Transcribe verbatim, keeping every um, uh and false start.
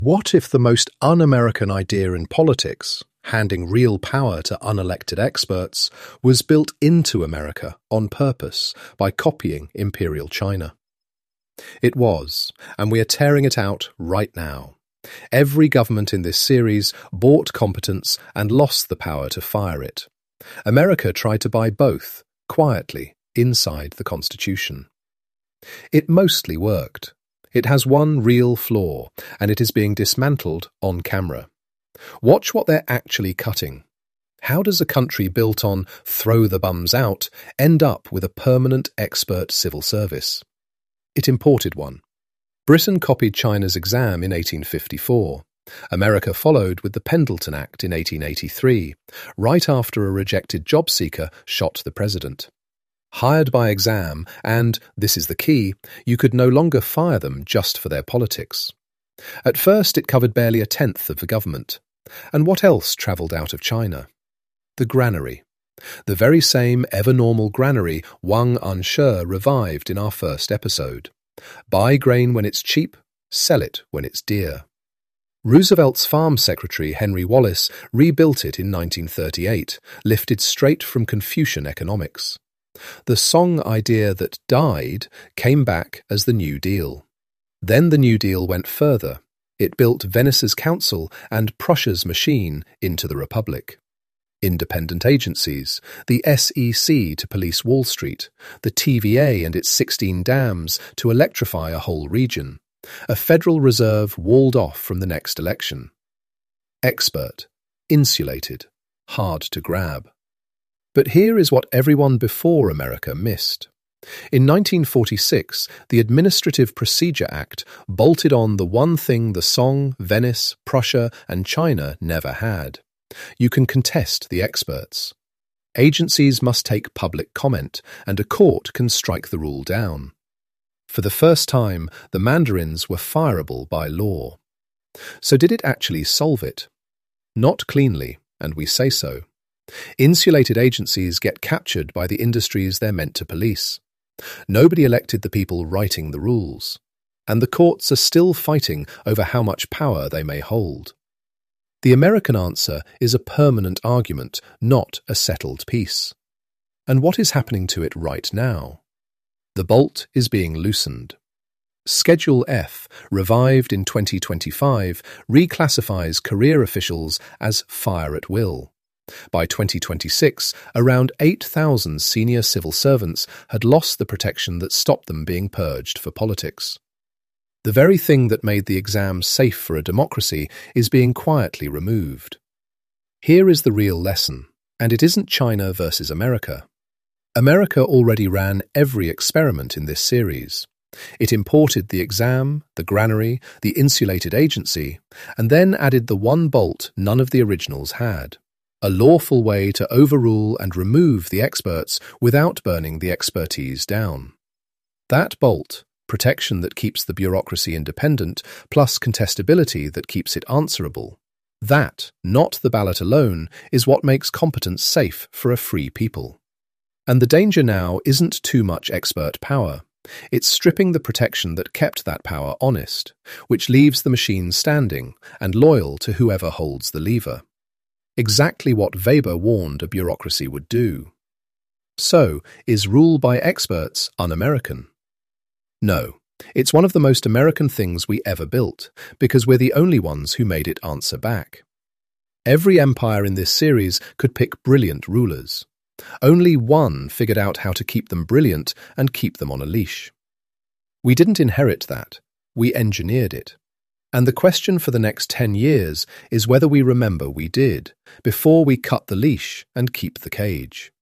What if the most un-American idea in politics, handing real power to unelected experts, was built into America on purpose by copying Imperial China? It was, and we are tearing it out right now. Every government in this series bought competence and lost the power to fire it. America tried to buy both, quietly, inside the Constitution. It mostly worked. It has one real flaw, and it is being dismantled on camera. Watch what they're actually cutting. How does a country built on throw the bums out end up with a permanent expert civil service? It imported one. Britain copied China's exam in eighteen fifty-four. America followed with the Pendleton Act in eighteen eighty-three, right after a rejected job seeker shot the president. Hired by exam, and, this is the key, you could no longer fire them just for their politics. At first it covered barely a tenth of the government. And what else travelled out of China? The granary. The very same ever-normal granary Wang Anshe revived in our first episode. Buy grain when it's cheap, sell it when it's dear. Roosevelt's farm secretary Henry Wallace rebuilt it in nineteen thirty-eight, lifted straight from Confucian economics. The Song idea that died came back as the New Deal. Then the New Deal went further. It built Venice's council and Prussia's machine into the Republic. Independent agencies, the S E C to police Wall Street, the T V A and its sixteen dams to electrify a whole region, a Federal Reserve walled off from the next election. Expert, insulated, hard to grab. But here is what everyone before America missed. In nineteen forty-six, the Administrative Procedure Act bolted on the one thing the Song, Venice, Prussia, and China never had. You can contest the experts. Agencies must take public comment, and a court can strike the rule down. For the first time, the mandarins were fireable by law. So did it actually solve it? Not cleanly, and we say so. Insulated agencies get captured by the industries they're meant to police. Nobody elected the people writing the rules. And the courts are still fighting over how much power they may hold. The American answer is a permanent argument, not a settled peace. And what is happening to it right now? The bolt is being loosened. Schedule F, revived in twenty twenty-five, reclassifies career officials as fire at will. By twenty twenty-six, around eight thousand senior civil servants had lost the protection that stopped them being purged for politics. The very thing that made the exam safe for a democracy is being quietly removed. Here is the real lesson, and it isn't China versus America. America already ran every experiment in this series. It imported the exam, the granary, the insulated agency, and then added the one bolt none of the originals had. A lawful way to overrule and remove the experts without burning the expertise down. That bolt, protection that keeps the bureaucracy independent, plus contestability that keeps it answerable, that, not the ballot alone, is what makes competence safe for a free people. And the danger now isn't too much expert power. It's stripping the protection that kept that power honest, which leaves the machine standing and loyal to whoever holds the lever. Exactly what Weber warned a bureaucracy would do. So, is rule by experts un-American? No, it's one of the most American things we ever built, because we're the only ones who made it answer back. Every empire in this series could pick brilliant rulers. Only one figured out how to keep them brilliant and keep them on a leash. We didn't inherit that, we engineered it. And the question for the next ten years is whether we remember we did, before we cut the leash and keep the cage.